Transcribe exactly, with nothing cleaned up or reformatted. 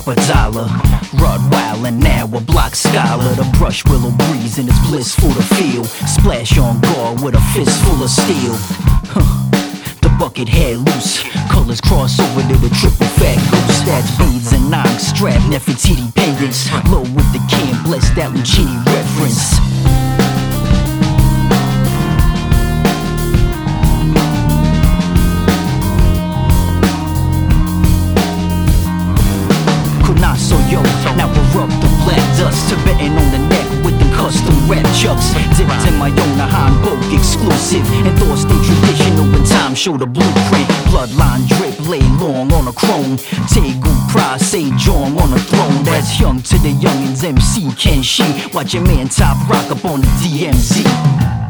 drop a dollar. Rottweiler, now a block scholar. The brush willow breeze and it's blissful to feel. Splash on guard with a fistful of steel. Huh. The bucket head loose, colors cross over to the triple fat goose. Stats, beads and nongs, strap, Nefertiti pendants. Low with the can, bless that Lucini reference. So yo, now we're up the black dust, Tibetan on the neck with the custom rap chucks. Dipped in my own Hanbok exclusive, and thoughts stay traditional when time show the blueprint. Bloodline drip, lay long on a chrome. Tegu Pra, say John on a throne. That's young to the youngins, M C Ken Shi. Watch your man Top Rock up on the D M Z.